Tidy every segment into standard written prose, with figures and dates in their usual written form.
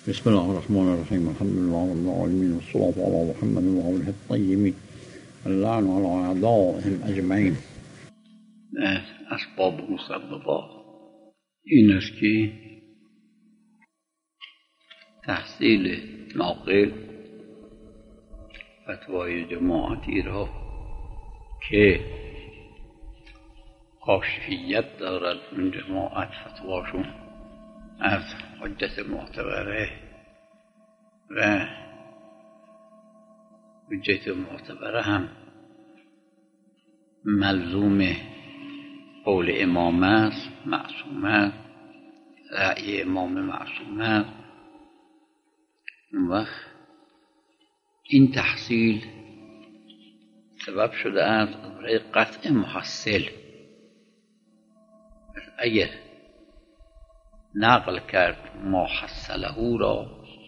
بسم الله الرحمن الرحيم. الحمد لله رب العالمين، والصلاة على محمد وآله الطيبين، اللعن على أعدائهم أجمعين. اسباب مسببات این است که تحصیل ناقل فتوای جماعتی را که کاشفیت دارد اون جماعت فتواشون از حجت معتبره و حجت معتبره هم ملزوم قول امام است، معصوم است، رأی امام معصوم است. اون وقت این تحصیل سبب شده است برای قطع محصل. اگر نقل کرد ما حصله را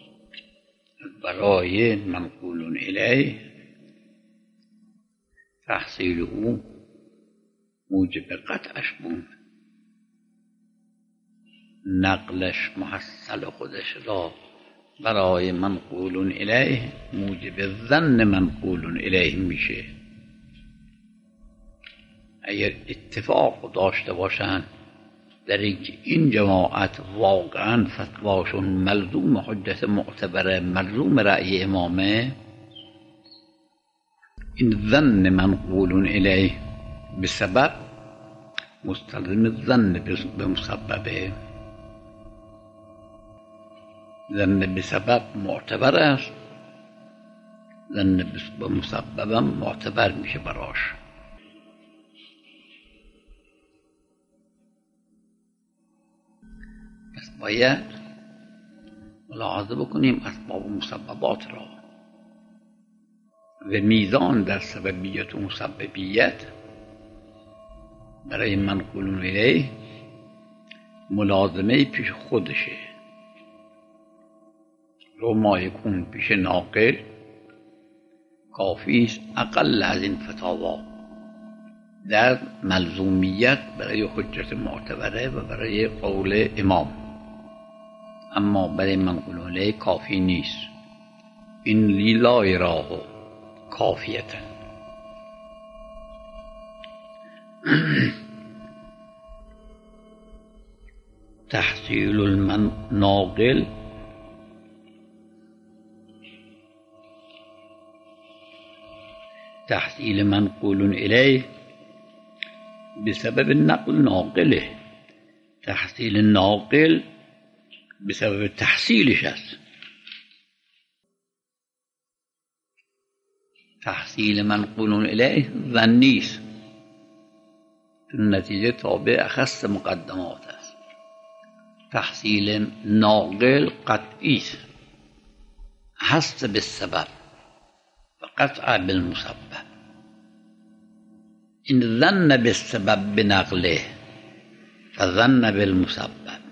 برای منقول الیه، تحصیل او موجب قطعش بود. نقلش محصل خودش را برای منقول الیه موجب ظن منقول الیه میشه. اگر اتفاق داشته باشند در اینکه این جماعت واقعا فتواشون ملزوم حجت معتبره، ملزوم رأی امامه، این ظن منقول الیه به سبب مستلزم ظن به مسببه. ظن به سبب معتبر است، ظن به مسببم معتبر میشه براش. پس باید ملاحظه بکنیم اسباب و مسببات را و میزان در سببیت و مسببیت برای منقول الیه ملازمه پیش خودشه. رو ما یکون پیش ناقل کافی است اقل از این فتاوا در ملزومیت برای حجت معتبره و برای قول امام، اما برای منقول الیه کافی نیست. این لا یراه کافیتا. تحصیل الناقل تحصیل منقول الیه بسبب نقل ناقله، تحصیل ناقل بسبب تحصیلش است. تحصیل منقول الیه ظنی است، نتیجه تابع اخص مقدمات است. تحصیل ناقل قطعی است، حس بالسبب و قطع بالمسبب. این ظن بالسبب بنقله فظن بالمسبب.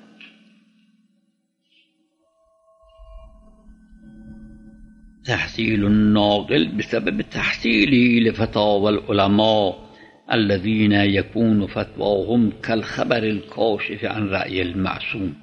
تحصیل الناقل بسبب تحصیله لفتاوى العلماء الذين يكون فتواهم كالخبر الكاشف عن رأي المعصوم.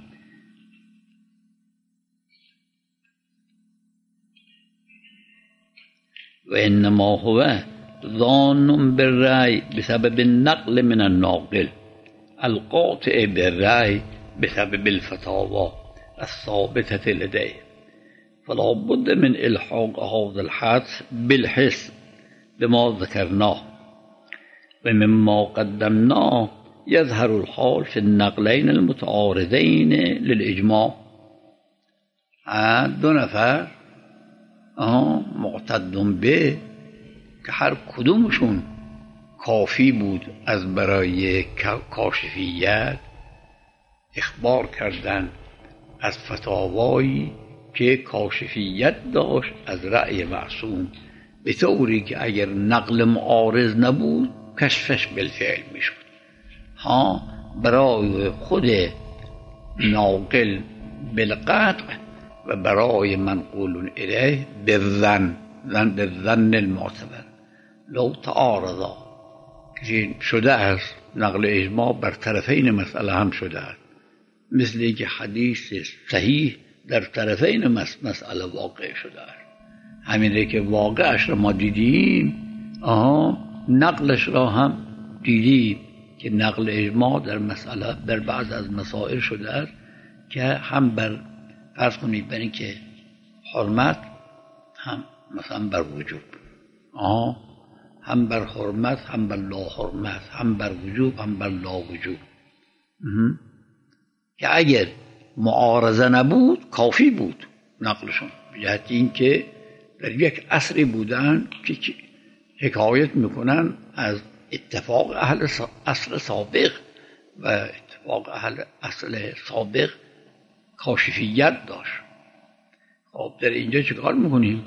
وإنما هو ظان بالرأي بسبب النقل من الناقل القاطع بالرأي بسبب الفتاوى الثابتة لديه، فلا بد من إلحاق هذا الحدس بالحس بما ذكرناه. ومما قدمناه يظهر الحال في النقلين المتعارضين للإجماع. دو نفر معتد به که هر کدومشون کافی بود از برای کاشفیت اخبار کردن از فتاوایی که کاشفیت داشت از رأی معصوم، به طوری که اگر نقل معارض نبود کشفش بالفعل میشد. برای خود ناقل بالقطع و برای منقول الیه بالظن المعتبر. لو تعارضا که شده است نقل اجماع بر طرفین مسئله هم شده است، مثل که حدیث صحیح در طرفین مسئله واقع شده. همینه که واقعش را ما دیدیم، نقلش را هم دیدیم که نقل اجماع در مسئله در بعض از مسائل شده است که هم بر فرض کنید بر این که حرمت هم مثلا بر وجوب، هم بر حرمت هم بر لا حرمت، هم بر وجوب هم بر لا وجوب، که اگر معارضه نبود کافی بود نقلشون، به جهت این که در یک عصری بودن که حکایت میکنن از اتفاق اهل عصر سابق و اتفاق اهل عصر سابق کاشفیت داشت. خب در اینجا چه کار میکنیم؟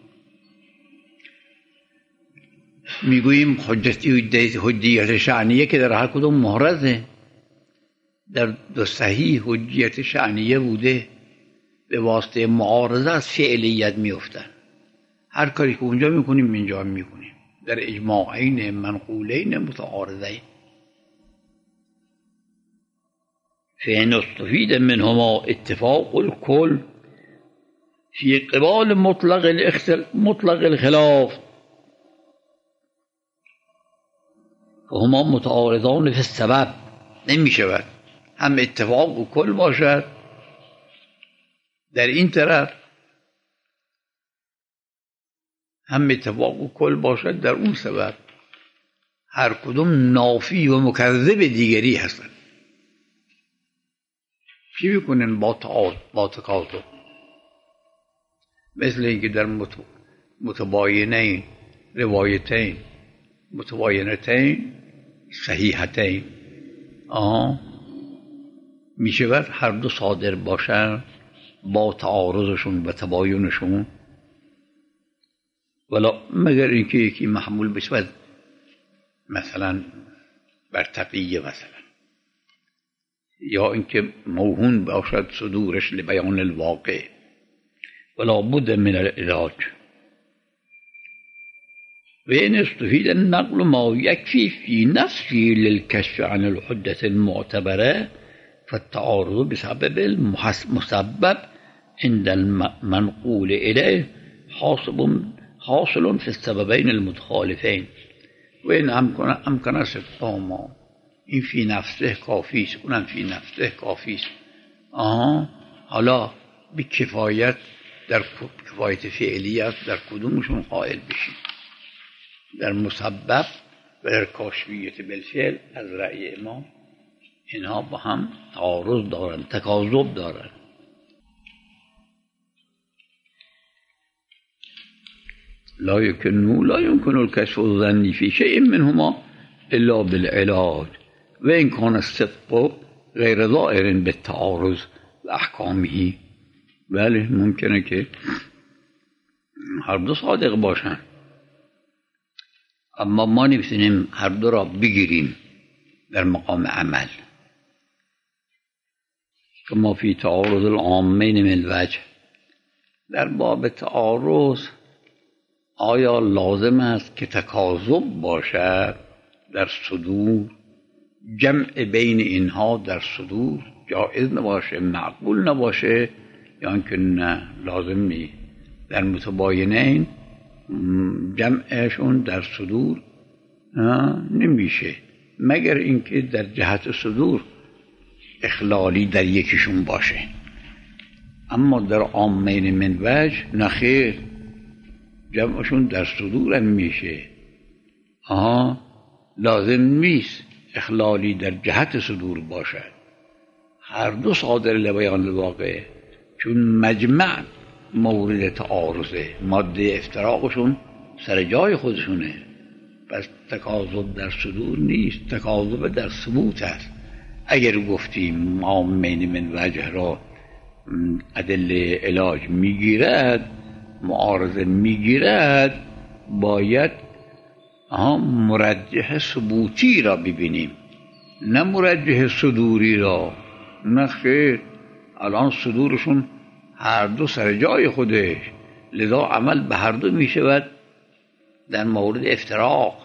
میگوییم حجیت شأنیه که در هر کدوم محرزه. در دو صحیح حجیت شأنیه بوده، به واسطه معارضه از فعلیت میفتن. هر کاری که اونجا میکنیم اینجا هم میکنیم، در اجماعین منقولین متعارضین. فإن استفید منهما اتفاق الكل فی قبال مطلق الخلاف فهما متعارضان فی السبب. نمی شود هم اتفاق و کل باشد در این طرف، هم اتفاق و کل باشد در اون سبب. هر کدوم نافی و مکذب دیگری هستند. چی میکنن با تکاذب؟ مثل اینکه در متباینین روایتین متباینتین صحیحتین می شود هر دو صادر باشن با تعارضشون و تباینشون، ولا مگر اینکه یکی محمول بشود مثلا بر تقیه مثلا، یا اینکه موهون باشد صدورش لبیان الواقع، ولا بد من العلاج. و این استفید النقل ما یکفی فی نفسی للکشف عن الحجة المعتبره فالتعارض بسبب المسبب عند المنقول الیه حاصل فی السببین المتخالفین. و این امکان صدقاما، این فی نفسه کافیست، اونم فی نفسه کافیست. حالا بی کفایت در کفایت فعلیت در کدومشون قائل بشید؟ در مسبب و در کاشفیت بالفعل از رأی امام اینها با هم تعارض دارن، تکاذب دارن. لا يمكن الكشف الظني في شيء منهما الا بالعلاج و ان كان الصدق غیر ظاهر بالتعارض و احکامه. بله ممکنه که هر دو صادق باشن، اما ما نمیتونیم هر دو را بگیریم در مقام عمل. کما فی تعارض العامین من وجه، در باب تعارض آیا لازم است که تکاذب باشد در صدور؟ جمع بین اینها در صدور جایز نباشه، معقول نباشه، یا اینکه نه لازم نیست؟ در متباینین جمعشون در صدور نمیشه، مگر اینکه در جهت صدور اخلالی در یکیشون باشه. اما در عامین من وجه نخیر، جمعشون در صدور هم میشه. لازم نیست اخلالی در جهت صدور باشد، هر دو صادر لبیان الواقع، چون مجمع مورد تعارضه، ماده افتراقشون سر جای خودشونه. پس تکاذب در صدور نیست، تکاذب در ثبوت است. اگر گفتیم عامین من وجه را ادله علاج میگیرد، معارضه میگیرد، باید مرجح ثبوتی را ببینیم، نه مرجح صدوری را. نه خیر، الان صدورشون هر دو سر جای خودش، لذا عمل به هر دو می شود در مورد افتراق.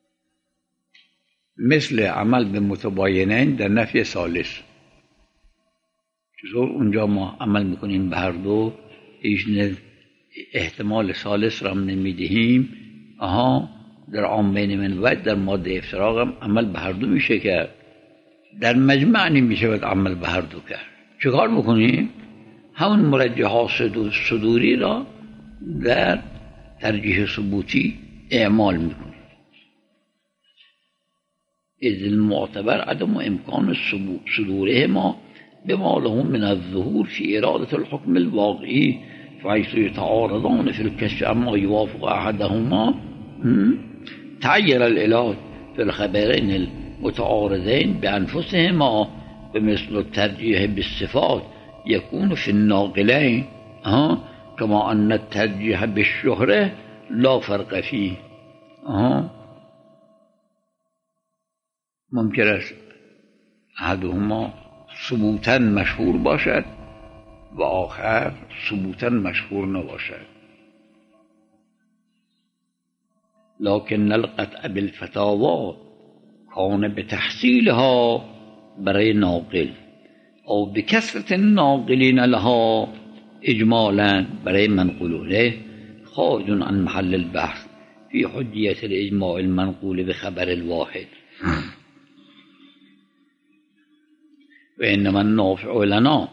مثل عمل به متباینین در نفی ثالث. چطور اونجا ما عمل میکنیم به هر دو، هیچ احتمال ثالث را هم نمیدهیم، در عامین من وجه در ماده افتراق هم عمل به هر دو میشه کرد، در مجمع نمیشه باید عمل به هر دو کرد. چیکار میکنیم؟ همون مرجحات صدوری را در ترجیح ثبوتی اعمال میکنیم. اذ المعتبر عدم امکان صدورهما بما له من الظهور في إرادة الحكم الواقعي فحيث يتعارضان في الكشف عما يوافق أحدهما تعير العلاج في الخبرين المتعارضين بأنفسهما بمثل الترجيح بالصفات يكون في الناقلين كما أن الترجيح بالشهرة لا فرق فيه. ممکن است احدهما ثبوتا مشهور باشد و آخر ثبوتا مشهور نباشد. لكن القطع بالفتاوى كان بتحصيلها برای ناقل او بکثرت الناقلین لها اجمالا برای منقول الیه خارج عن محل البحث في حجیت الاجماع المنقول بخبر الواحد. و انما النافع لنا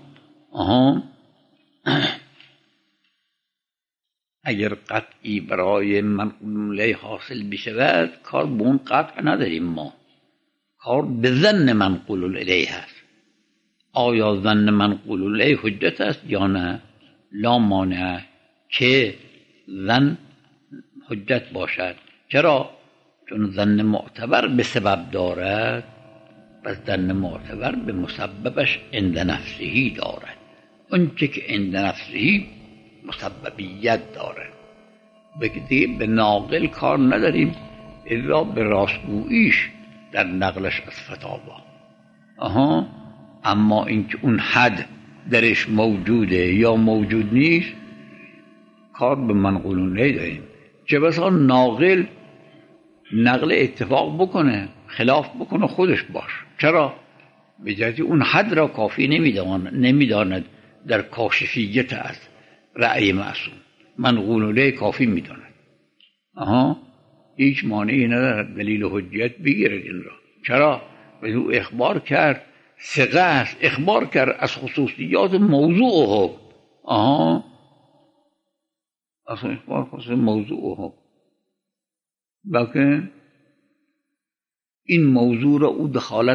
اگر قطعی برای منقول الیه حاصل بشود، کار به اون قطع نداریم، ما کار به ظن منقول الیه هست. آیا ظن منقول الیه حجت است یا نه؟ لا مانع که ظن حجت باشد. چرا؟ چون ظن معتبر به سبب دارد، پس ظن معتبر به مسببش عند نفسهی دارد. اون چه که عند نفسهی مسببیت دارد، دیگه به ناقل کار نداریم الا به راستگوییش در نقلش از فتاوا. اما اینکه اون حد درش موجوده یا موجود نیست، کار به منقولون نداریم. چه بسا ناقل نقل اتفاق بکنه، خلاف بکنه خودش باش. چرا؟ به جهتی اون حد را کافی نمیداند در کاشفیت از رأی معصوم. منقول الیه کافی میداند. هیچ مانعی ندارد دلیل حجیت بگیرد این را. چرا؟ به او اخبار کرد، ثقه است، اخبار کرد از خصوصیات موضوعه. اصلا اخبار خصوص موضوعه، بلکه این موضوع را او دخالت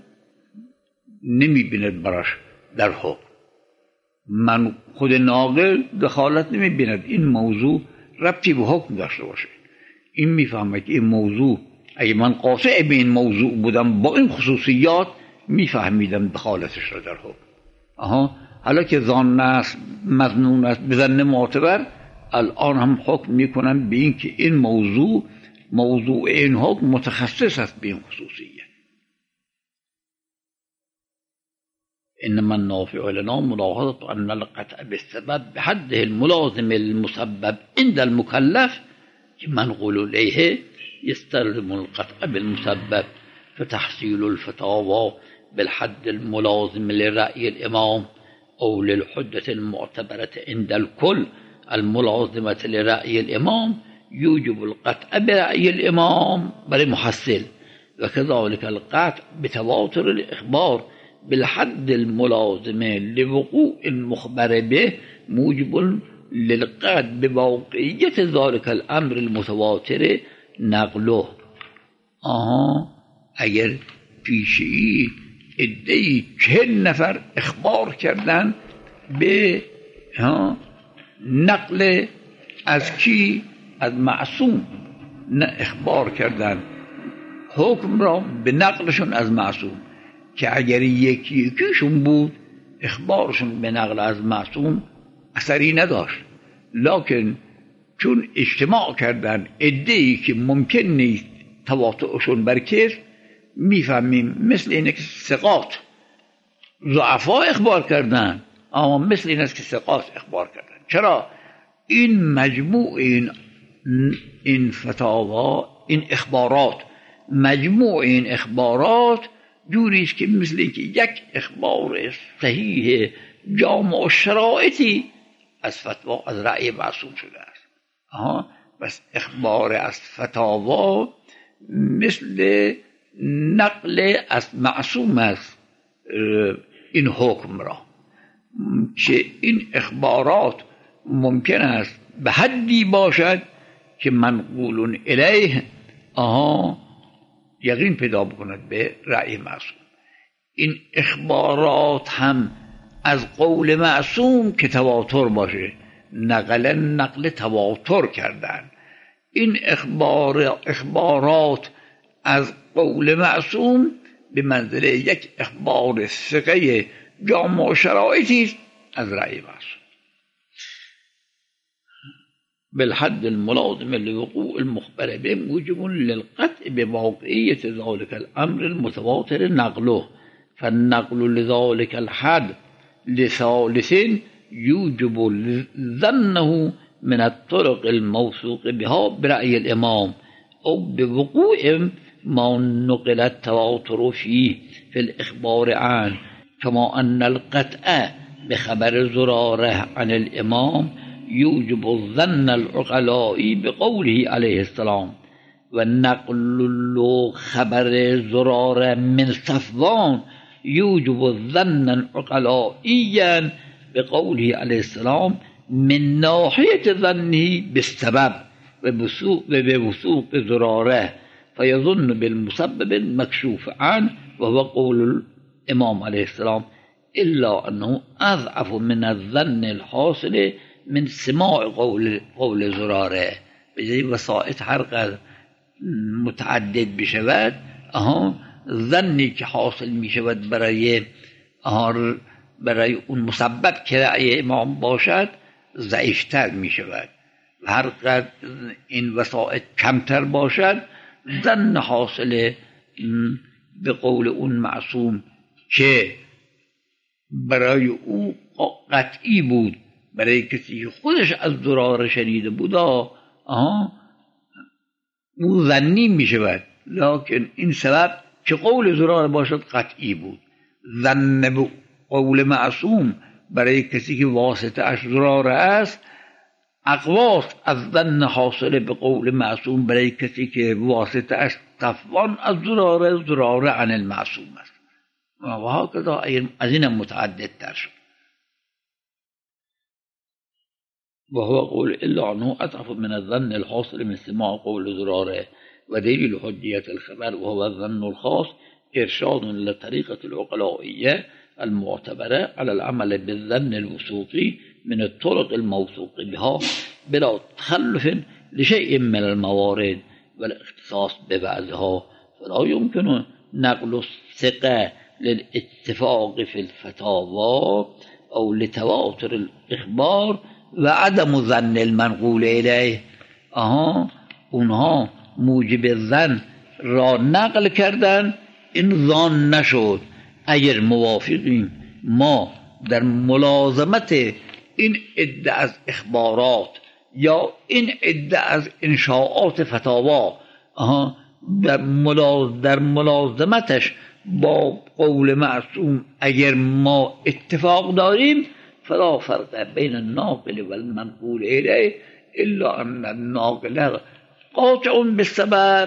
نمی بیند براش در حکم. من خود ناقل دخالت نمی بیند این موضوع ربطی به حکم داشته باشه. این میفهمه که این موضوع، اگه من قاطع به این موضوع بودم با این خصوصیات، میفهمیدم دخالتش را در حکم. حالا که ظن است، مظنون است، به ظن معتبر، الان هم حکم میکنم به این که این موضوع این حکم متخصص است به این خصوصیت. انما النافع لنا ملاحظة ان القطع بالسبب بحده الملازم المسبب عند المكلف منقول الیه يستلزم القطع بالمسبب فتحصيل الفتاوى بالحد الملازم لرأي الإمام أو للحجة المعتبرة عند الكل الملازمة لرأي الإمام يوجب القطع برأي الإمام بل محصل، وكذلك القطع بتواتر الإخبار بالحد الملازم لوقوع المخبر به موجب للقطع بواقعية ذلك الأمر المتواتر نقله. اگر پیشی عده‌ای 40 نفر اخبار کردن به نقل از کی؟ از معصوم. نه اخبار کردن حکم را به نقلشون از معصوم، که اگر یکیشون بود اخبارشون به نقل از معصوم اثری نداشت. لکن چون اجتماع کردن عده‌ای که ممکن نیست تواطؤشون بر کس، میفهمیم مثل اینه که ثقات ضعفا اخبار کردن، اما مثل این است که ثقات اخبار کردن. چرا؟ این مجموع این فتاوا، این اخبارات، مجموع این اخبارات جوری است که مثل که یک اخبار صحیح جامع شرایطی از فتوا از رأی معصوم شده است. بس اخبار از فتاوا مثل نقل از معصوم است این حکم را، که این اخبارات ممکن است به حدی باشد که منقول الیه یقین پیدا بکند به رأی معصوم. این اخبارات هم از قول معصوم که تواتر باشه، نقل تواتر کردن. این اخبارات از قول معصوم به منزله یک اخبار ثقه جامع شرایطی است از رأی معصوم. بالحد الملازم لوقوع المخبر به موجب للقطع بواقعية ذلك الأمر المتواتر نقله، فالنقل لذلك الحد لثالث يوجب ظنه من الطرق الموثوق بها برأي الإمام أو بوقوع ما نقل التواتر فيه في الإخبار عنه، كما أن القطع بخبر زرارة عن الإمام يوجب الظن العقلائي بقوله عليه السلام، والنقل خبر زرارة من صفوان يوجب الظن عقلائيا بقوله عليه السلام من ناحية ظنه بالسبب وبوثوق زرارة، فيظن بالمسبب المكشوف عنه وهو قول الإمام عليه السلام، إلا أنه أضعف من الظن الحاصل من سماع قول زراره. به جای وسائط هر قدر متعدد بشود ظنی که حاصل می شود برای اون مسبب که رأی امام باشد ضعیفتر می شود. هر قدر این وسائط کمتر باشد ظن حاصل به قول اون معصوم که برای او قطعی بود، برای کسی خودش از زراره شنیده بود او ظنی می شود، لکن این سبب که قول زراره باشد قطعی بود. ظن به قول معصوم برای کسی که واسطه اش زراره است اقواست از ظن حاصل به قول معصوم برای کسی که واسطه اش صفوان از زراره عن المعصوم است و هكذا از این متعدد تر شد. وهو قول إلا أنه أضعف من الظن الحاصل من سماع قول زراره، ودليل حجية الخبر وهو الظن الخاص إرشاد للطريقة العقلائية المعتبرة على العمل بالظن الوثوقي من الطرق الموثوق بها بلا تخلف لشيء من الموارد والاختصاص ببعضها، فلا يمكن نقل الثقة للاتفاق في الفتاوى أو لتواتر الإخبار و عدم ظن المنقول الیه. اونها موجب ظن را نقل کردن، این ظن نشد. اگر موافقیم ما در ملازمت این عده از اخبارات یا این عده از انشاءات فتاوا در ملازمتش با قول معصوم اگر ما اتفاق داریم فلا فرق بين الناقل والمنقول إليه إلا أن الناقل قاطع بالسبب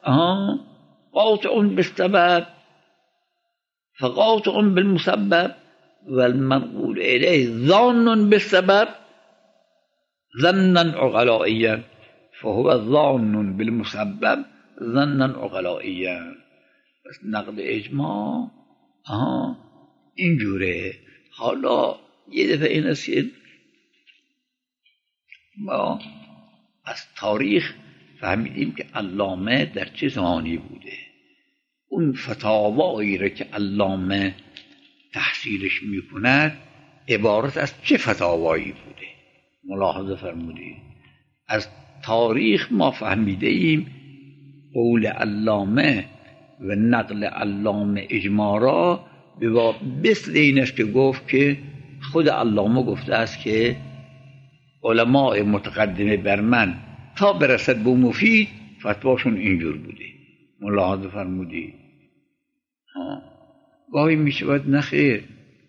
فقاطع بالمسبب، والمنقول إليه ظان بالسبب ظنا عقلائيا، فهو ظان بالمسبب ظنا عقلائيا. بس نقل اجماع اینجوره. حالا یه دفعه این است که ما از تاریخ فهمیدیم که علامه در چه زمانی بوده. اون فتاوایی را که علامه تحصیلش میکند عبارت از چه فتاوایی بوده. ملاحظه فرمودید از تاریخ ما فهمیده ایم قول علامه و نقل علامه اجماع را مثل این است که گفت که خود علامه گفته است که علماء متقدمه بر من تا برسد به مفید فتواشون اینجور بوده. ملاحظه فرمودید گاهی می شود نخیر،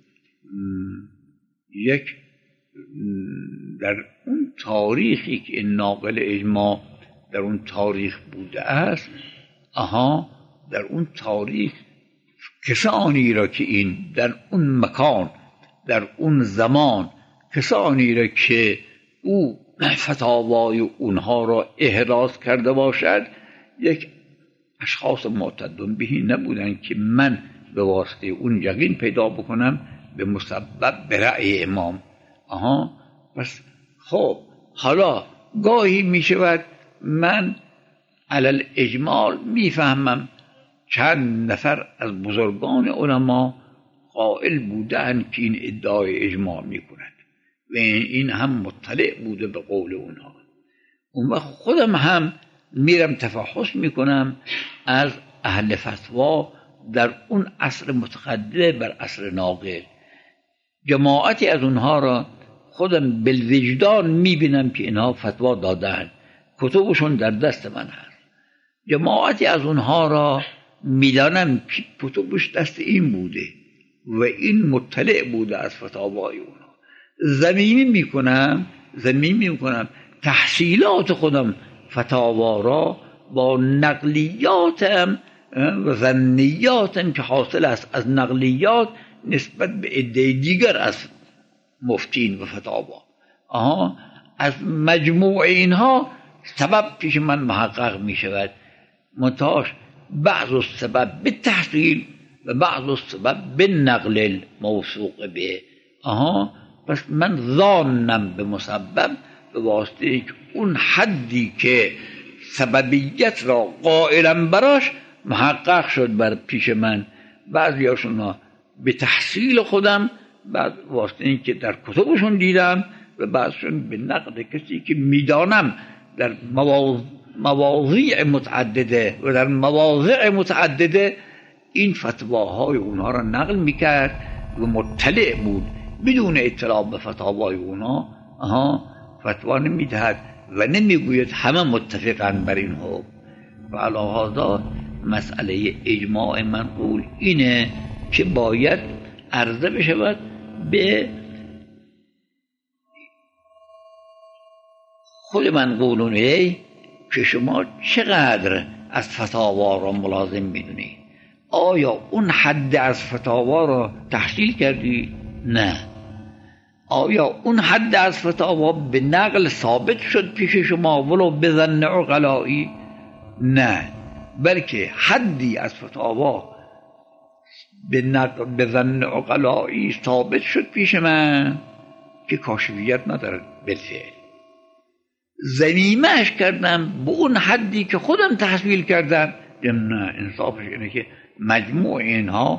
یک در اون تاریخی که این ناقل اجماع در اون تاریخ بوده است، در اون تاریخ کسانی را که این در اون مکان در اون زمان کسانی را که او فتاوای اونها را احراز کرده باشد، یک اشخاص معتدون بهی نبودن که من به واسطه اون یقین پیدا بکنم به مسبب به رأی امام. پس خب حالا گاهی می شود من علل اجمال میفهمم چند نفر از بزرگان علما قائل بودند که این ادعای اجماع میکند و این هم مطلع بوده به قول اونها. اون وقت خودم هم میرم تفحص میکنم از اهل فتوا در اون عصر متقدم بر عصر ناقل، جماعتی از اونها را خودم بالوجدان میبینم که اینها فتوا دادن، کتبشون در دست من هست. جماعتی از اونها را میدانم که کتبش دست این بوده و این مطلع بوده از فتاوای اونها. زمینی میکنم تحصیلات خودم فتاوا را با نقلیاتم و ظنیاتم که حاصل است از نقلیات نسبت به عده دیگر از مفتین و فتاوا. از مجموع اینها سبب پیش من محقق می شود، منتهاش بعض السبب به تحصیل و بعض السبب به نقل موثوق به. پس من ظانم به مسبب به واسطه اون حدی که سببیت را قائلم براش محقق شد بر پیش من. بعضی هاشون به تحصیل خودم، بعد واسطه این که در کتبشون دیدم و بعضشون به نقد کسی که میدانم در مواضع متعدده و در مواضع متعدده این فتواهای اونها را نقل میکرد و مطلع بود، بدون اطلاع به فتاوای اونها فتوا نمیدهد و نمیگوید همه متفقن بر این حکم. و علی هذا مسئله اجماع منقول اینه که باید عرضه بشود به خود منقولونه که شما چقدر از فتاوا را ملازم میدونی. آیا اون حد از فتاوا را تحصیل کردی؟ نه. آیا اون حد از فتاوا به نقل ثابت شد پیش شما ولو به ظن عقلایی؟ نه، بلکه حدی از فتاوا به ظن عقلایی ثابت شد پیش من که کاشفیت ندارد بالفعل. ضمیمه‌اش کردم به اون حدی که خودم تحصیل کردم. نه، انصافش اینه که مجموع اینها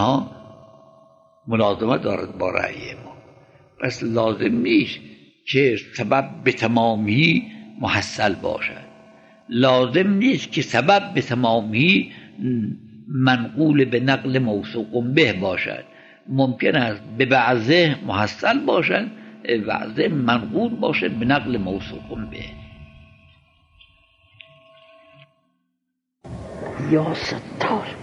ملازمه دارد با رأی ما. پس لازم نیست که سبب به تمامی محصل باشد، لازم نیست که سبب به تمامی منقول به نقل موثوق به باشد. ممکن است به بعضه محصل باشد، بعضه منقول باشد به نقل موثوق به. یا ستار.